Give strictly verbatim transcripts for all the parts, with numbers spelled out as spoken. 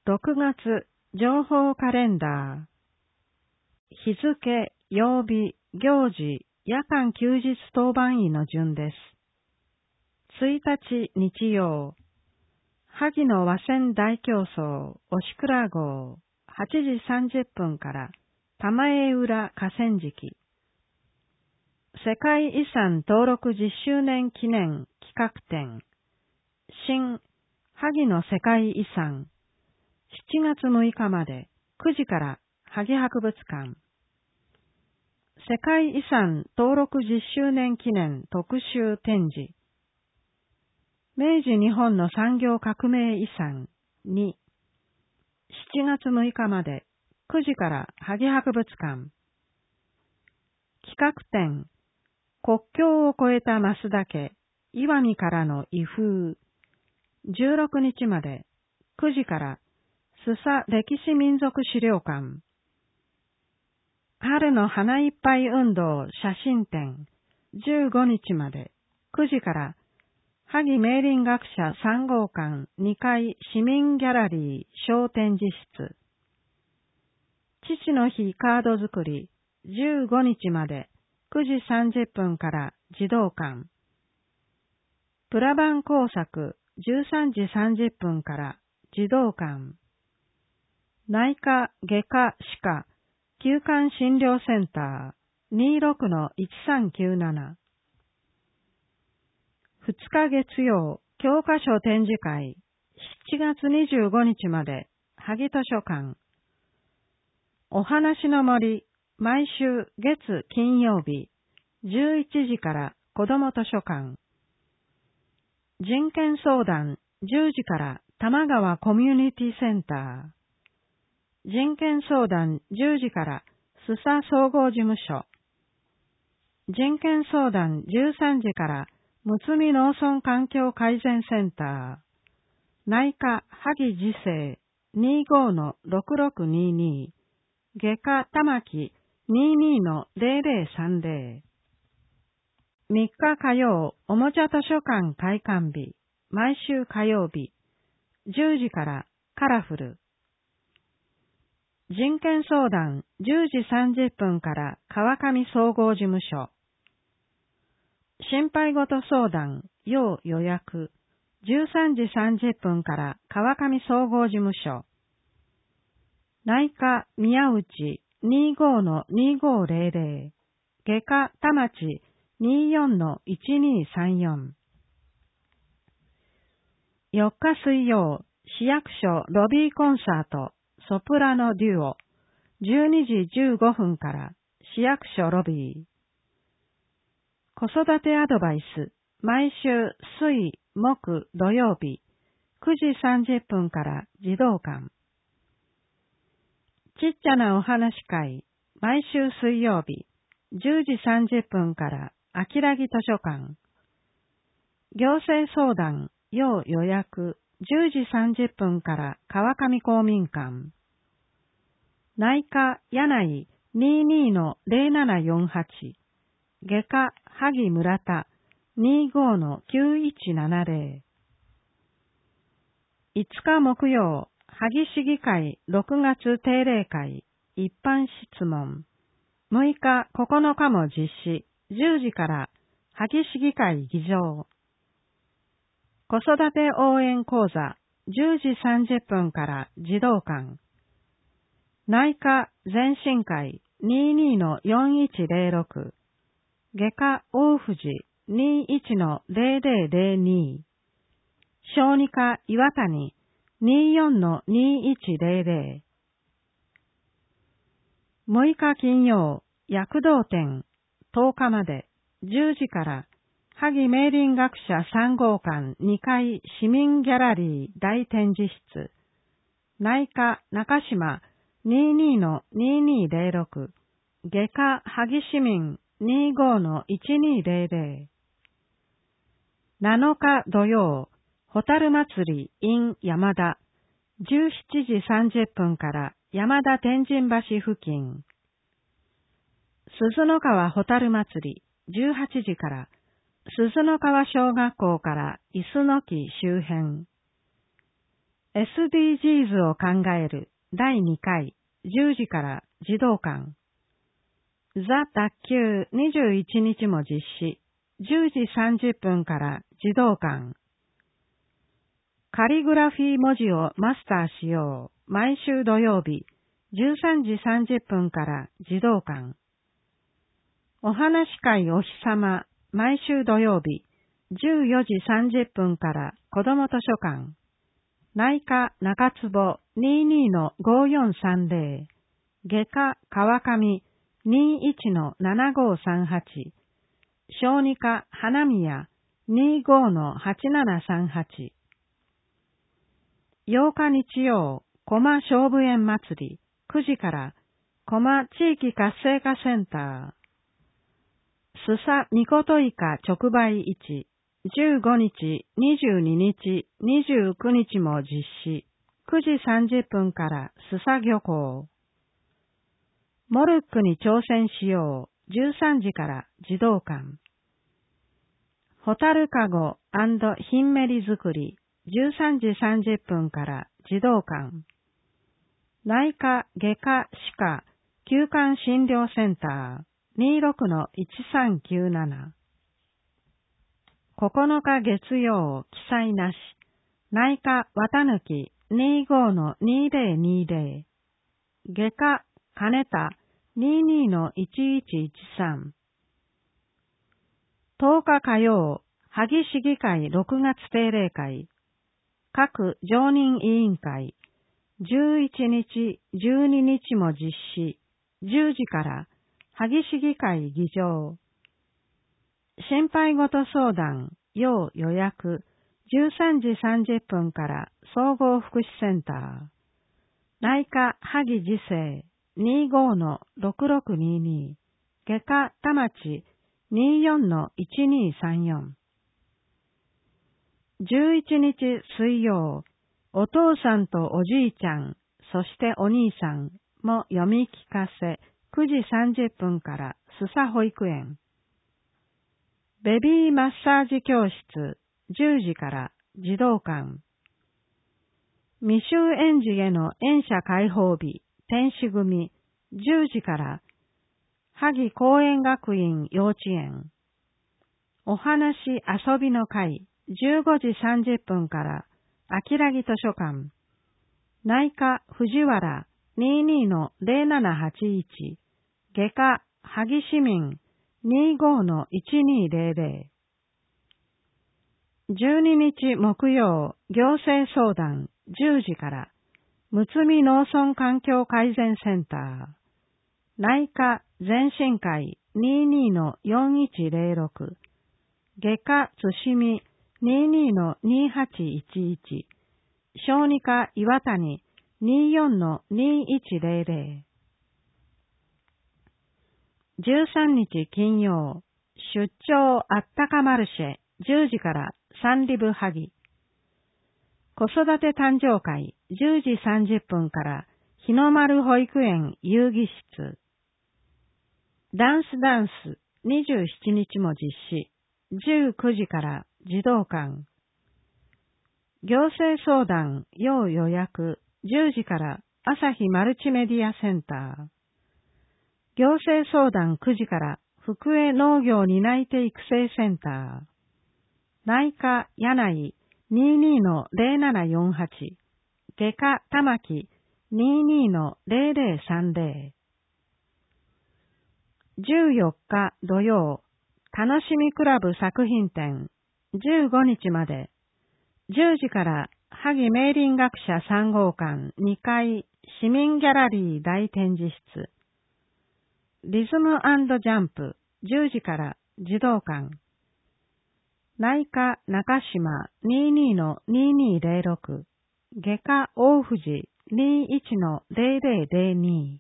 ろくがつ情報カレンダー。日付、曜日、行事、夜間休日当番医の順です。いちにち日曜。萩の和船大競争、押倉号、はちじさんじゅっぷんから玉江浦河川敷。世界遺産登録じゅっしゅうねん記念企画展。新萩の世界遺産。しちがつむいかまでくじから萩博物館。世界遺産登録じゅっしゅうねん記念特集展示。明治日本の産業革命遺産に、しちがつむいかまでくじから萩博物館。企画展、国境を越えた増田家、石見からの遺風。じゅうろくにちまでくじから須佐歴史民族資料館。春の花いっぱい運動写真展。じゅうごにちまでくじから萩明林学者さんごうかんにかい市民ギャラリー小展示室。父の日カード作りじゅうごにちまでくじさんじゅっぷんから児童館。プラバン工作じゅうさんじさんじゅっぷんから児童館。内科、外科、歯科、休館診療センター にじゅうろくのいちさんきゅうなな。ふつか月曜、教科書展示会、しちがつにじゅうごにちまで、萩図書館。お話の森、毎週月金曜日、じゅういちじから子ども図書館。人権相談、じゅうじから玉川コミュニティセンター。人権相談じゅうじから須佐総合事務所。人権相談じゅうさんじからむつみ農村環境改善センター。内科萩次世 にじゅうごのろくろくにに。外科玉木 にじゅうにのぜろぜろさんぜろ。みっか火曜、おもちゃ図書館開館日。毎週火曜日。じゅうじからカラフル。人権相談じゅうじさんじゅっぷんから川上総合事務所。心配事相談要予約じゅうさんじさんじゅっぷんから川上総合事務所。内科宮内にじゅうごのにごぜろぜろ。外科田町にじゅうよんのいちにさんよん。よっか水曜、市役所ロビーコンサートソプラノデュオ。じゅうにじじゅうごふんから市役所ロビー。子育てアドバイス、毎週水、木、土曜日、くじさんじゅっぷんから児童館。ちっちゃなお話会、毎週水曜日、じゅうじさんじゅっぷんから秋良木図書館。行政相談、要予約、じゅうじさんじゅっぷんから川上公民館。内科柳井 にじゅうにのぜろななよんはち。外科萩村田 にじゅうごのきゅういちななぜろ。いつか木曜、萩市議会ろくがつ定例会一般質問。むいかここのかも実施、じゅうじから萩市議会議場。子育て応援講座じゅうじさんじゅっぷんから児童館。内科全身会 にじゅうにのよんいちぜろろく。外科大藤 にじゅういちのぜろぜろぜろに。小児科岩谷 にじゅうよんのにじゅういちぜろぜろ。むいか金曜、躍動展とおかまでじゅうじから萩明林学者さんごうかんにかい市民ギャラリー大展示室。内科中島にじゅうにのにじゅうにぜろろく。外科萩市民にじゅうごのいちにぜろぜろ。なのか土曜、ホタル祭り in 山田。じゅうしちじさんじゅっぷんから山田天神橋付近。鈴の川ホタル祭りじゅうはちじから鈴の川小学校から磯の木周辺。 エスディージーズ を考えるだいにかいじゅうじから児童館。ザ・卓球にじゅういちにちも実施。じゅうじさんじゅっぷんから児童館。カリグラフィー文字をマスターしよう。毎週土曜日じゅうさんじさんじゅっぷんから児童館。お話し会お日様。毎週土曜日じゅうよじさんじゅっぷんから子ども図書館。内科中坪 にじゅうにのごよんさんぜろ。外科川上 にじゅういちのななごさんはち。小児科花宮 にじゅうごのはちななさんはち。ようか日曜、駒勝負園祭りくじから駒地域活性化センター。須佐みこといか直売市じゅうごにち、にじゅうににち、にじゅうくにちも実施。くじさんじゅっぷんから須佐漁港。モルックに挑戦しよう。じゅうさんじから児童館。ホタルカゴ&ヒンメリ作り。じゅうさんじさんじゅっぷんから児童館。内科、外科、歯科、休館診療センター にじゅうろくのいちさんきゅうなな。ここのか月曜、記載なし。内科、綿抜きにじゅうごのにせんにじゅう。外科、金田にじゅうにのいちいちいちさん。とおか火曜、萩市議会ろくがつ定例会。各常任委員会。じゅういちにち、じゅうににちも実施。じゅうじから萩市議会議場。心配事相談、要予約。じゅうさんじさんじゅっぷんから総合福祉センター。内科萩次世にじゅうごのろくろくにに。外科田町にじゅうよんのいちにさんよん。じゅういちにち水曜、お父さんとおじいちゃん、そしてお兄さんも読み聞かせ、くじさんじゅっぷんから須佐保育園。ベビーマッサージ教室、じゅうじから児童館。未就園児への園舎開放日、天使組、じゅうじから萩公園学院幼稚園。お話遊びの会、じゅうごじさんじゅっぷんから秋良木図書館。内科藤原にじゅうにのぜろななはちいち。外科萩市民にじゅうごのいちにぜろぜろ。じゅうににち木曜、行政相談じゅうじからむつみ農村環境改善センター。内科全身会にじゅうにのよんいちぜろろく。外科津市見にじゅうにのにはちいちいち。小児科岩谷にじゅうよんのにいちぜろぜろ。じゅうさんにち金曜、出張あったかマルシェじゅうじから三里部萩。子育て誕生会じゅうじさんじゅっぷんから日の丸保育園遊戯室。ダンスダンスにじゅうしちにちも実施。じゅうくじから児童館。行政相談要予約じゅうじから朝日マルチメディアセンター。行政相談くじから福江農業担い手育成センター。内科柳井にじゅうにのぜろななよんはち。外科玉木にじゅうにのぜろぜろさんぜろ。じゅうよっか土曜、楽しみクラブ作品展じゅうごにちまで。じゅうじから萩明林学者さんごうかんにかい市民ギャラリー大展示室。リズム&ジャンプじゅうじから児童館。内科中島にじゅうにのににぜろろく。外科大藤にじゅういちのぜろぜろぜろに。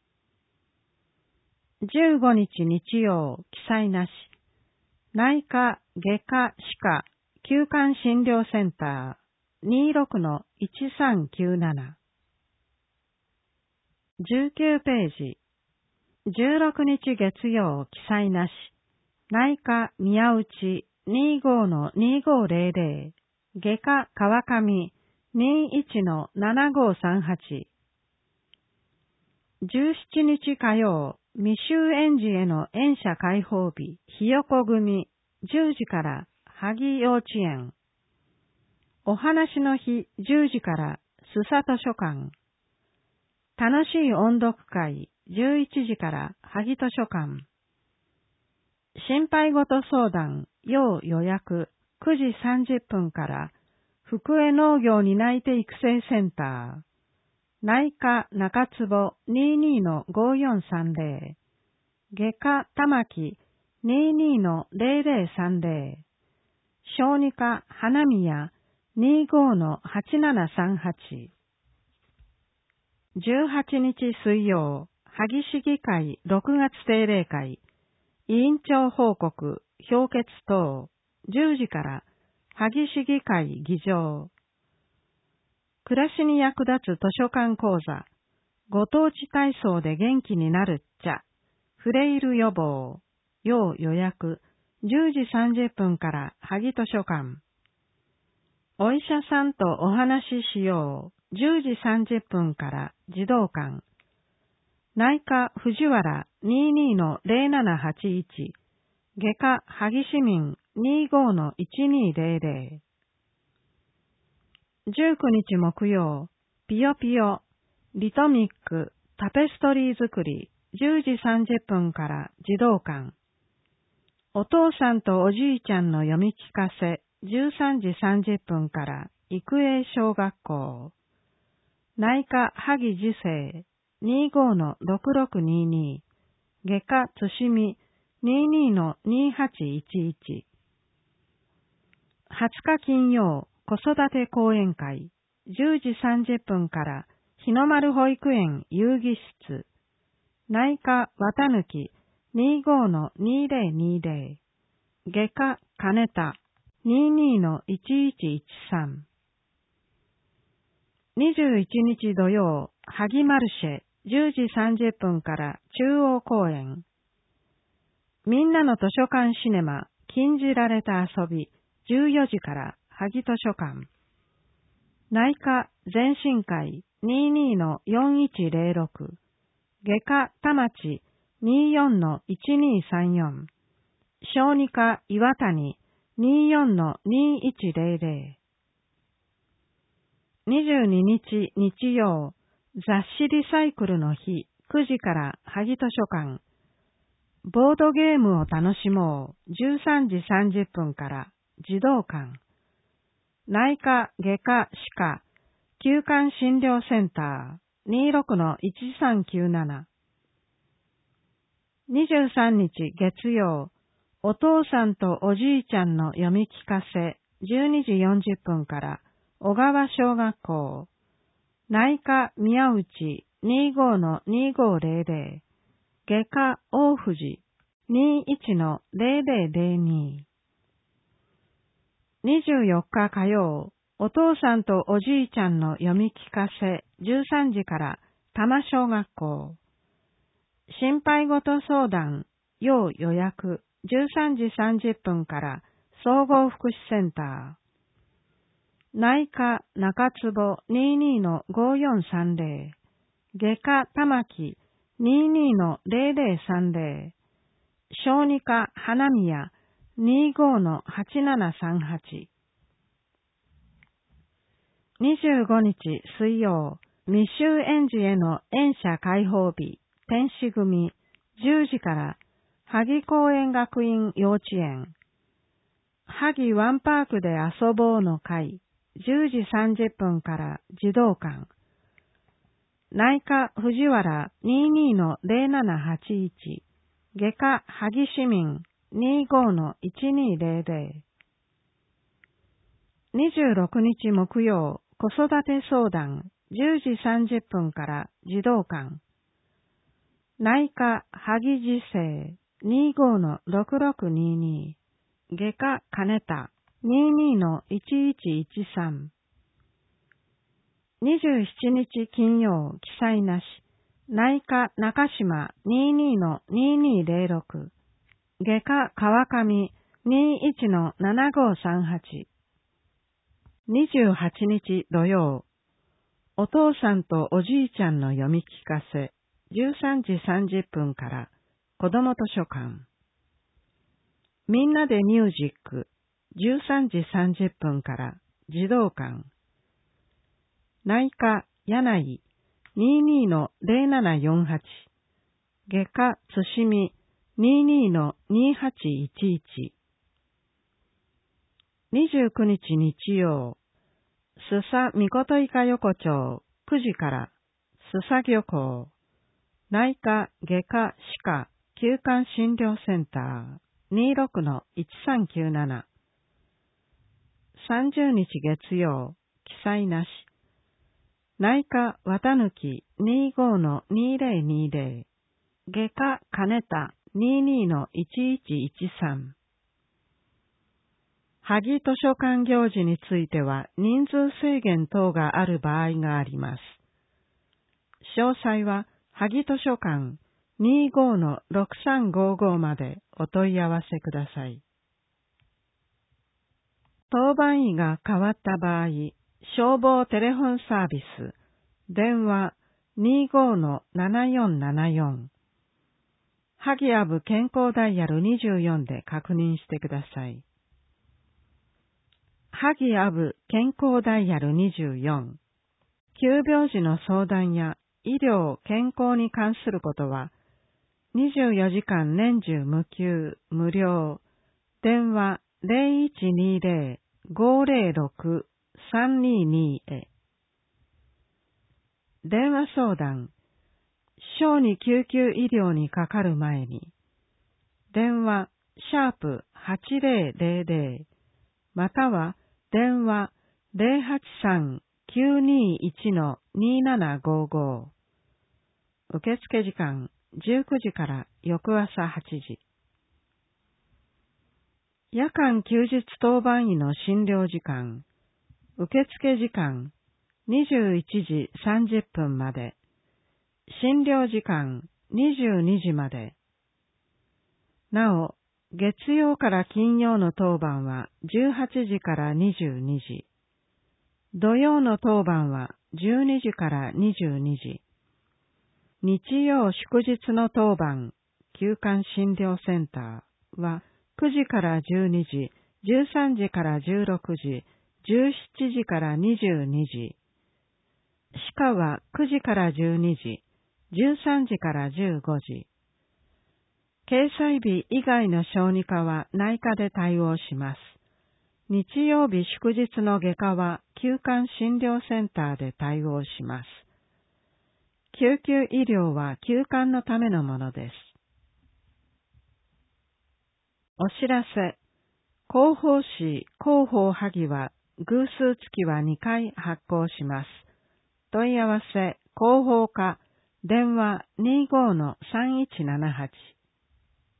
じゅうごにち日曜、記載なし。内科、外科、歯科、休館診療センター、にじゅうろくのいちさんきゅうなな。じゅうきゅうページ。じゅうろくにち月曜、記載なし。内科、宮内、にじゅうごのにじゅうごぜろぜろ。外科、川上、ににじゅういちのななごさんはち。じゅうしちにち火曜、未就園児への園舎開放日、ひよこ組、じゅうじから萩幼稚園。お話の日、じゅうじから須佐図書館。楽しい音読会、じゅういちじから萩図書館。心配事相談、要予約、くじさんじゅっぷんから福江農業担い手育成センター。内科中坪 にじゅうにのごよんさんぜろ。外科玉木 にじゅうにのぜろぜろさんぜろ。小児科花宮 にじゅうごのはちななさんはち。じゅうはちにち水曜、萩市議会ろくがつ定例会。委員長報告、評決等。じゅうじから萩市議会議場。暮らしに役立つ図書館講座。ご当地体操で元気になるっちゃ。フレイル予防。要予約。じゅうじさんじゅっぷんから萩図書館。お医者さんとお話ししよう。じゅうじさんじゅっぷんから児童館。内科藤原 にじゅうにのぜろななはちいち。外科萩市民 にじゅうごのいちにぜろぜろ。じゅうくにち木曜、ピヨピヨ、リトミック、タペストリー作り、じゅうじさんじゅっぷんから児童館。お父さんとおじいちゃんの読み聞かせ、じゅうさんじさんじゅっぷんから育英小学校。内科萩次世、にじゅうごのろくろくにに。外科津島、にじゅうにのにはちいちいち。はつか金曜、子育て講演会、じゅうじさんじゅっぷんから日の丸保育園遊戯室。内科綿貫 にじゅうごのにぜろにぜろ。外科金田 にじゅうにのいちいちいちさん。にじゅういちにち土曜、萩マルシェ、じゅうじさんじゅっぷんから中央公園。みんなの図書館シネマ、禁じられた遊び、じゅうよじから萩図書館。内科全身会 にじゅうにのよんいちぜろろく。外科田町 にじゅうよんのいちにさんよん。小児科岩谷 にじゅうよんのにいちぜろぜろ。にじゅうににち日曜、雑誌リサイクルの日くじから萩図書館。ボードゲームを楽しもうじゅうさんじさんじゅっぷんから児童館。内科外科歯科休館診療センター にじゅうろくのいちさんきゅうなな。にじゅうさんにち月曜、お父さんとおじいちゃんの読み聞かせじゅうにじよんじゅっぷんから小川小学校。内科宮内 にじゅうごのにじゅうごぜろぜろ。外科大藤 にじゅういちのぜろぜろぜろに。にじゅうよっか火曜、お父さんとおじいちゃんの読み聞かせじゅうさんじから多摩小学校。心配事相談、要予約、じゅうさんじさんじゅっぷんから総合福祉センター。内科中坪 にじゅうにのごよんさんぜろ。外科玉木 にじゅうにのぜろぜろさんぜろ。小児科花宮 にじゅうごのはちななさんはち。にじゅうごにち水曜、未就園児への園舎開放日、天使組、じゅうじから萩公園学院幼稚園。萩ワンパークで遊ぼうの会、じゅうじさんじゅっぷんから児童館。内科藤原 にじゅうにのぜろななはちいち。外科萩市民 にじゅうごのいちにぜろぜろ。にじゅうろくにち木曜、子育て相談じゅうじさんじゅっぷんから児童館。内科萩次世 にじゅうごのろくろくにに。外科金田 にじゅうにのいちいちいちさん。にじゅうしちにち金曜、記載なし。内科中島 にじゅうにのににぜろろく。外科川上 にじゅういちのななごさんはち。 にじゅうはちにち土曜、お父さんとおじいちゃんの読み聞かせ、じゅうさんじさんじゅっぷんから子ども図書館。みんなでミュージック、じゅうさんじさんじゅっぷんから児童館。内科柳にじゅうにのゼロななよんはち、外科つしみにじゅうにのにはちいちいち。にじゅうくにち日曜、須佐みこといか横丁くじから須佐漁港。内科外科歯科休館診療センターにじゅうろくのいちさんきゅうなな。さんじゅうにち月曜、記載なし。内科綿抜きにじゅうごのにせんにじゅう。外科金田にじゅうにのいちいちいちさん。萩図書館行事については人数制限等がある場合があります。詳細は萩図書館にじゅうごのろくさんごごまでお問い合わせください。当番医が変わった場合、消防テレフォンサービス、電話にじゅうごのななよんななよん。萩アブ健康ダイヤルにじゅうよんで確認してください。萩アブ健康ダイヤルにじゅうよん。急病時の相談や医療・健康に関することは、にじゅうよじかん年中無休、無料、電話ゼロいちにゼロ ごゼロろく さんにに へ。電話相談、小児救急医療にかかる前に、電話シャープはちゼロゼロゼロ、または電話ゼロはちさん きゅうにいちのにななごご。受付時間じゅうくじから翌朝はちじ。夜間休日当番医の診療時間、受付時間にじゅういちじさんじゅっぷんまで、診療時間にじゅうにじまで。なお、月曜から金曜の当番はじゅうはちじからにじゅうにじ。土曜の当番はじゅうにじからにじゅうにじ。日曜祝日の当番、休館診療センターはくじからじゅうにじ、じゅうさんじからじゅうろくじ、じゅうしちじからにじゅうにじ。歯科はくじからじゅうにじ、じゅうさんじからじゅうごじ。掲載日以外の小児科は内科で対応します。日曜日祝日の外科は休館診療センターで対応します。救急医療は休館のためのものです。お知らせ。広報誌広報萩は偶数月はにかい発行します。問い合わせ広報課電話にじゅうごのさんいちななはち。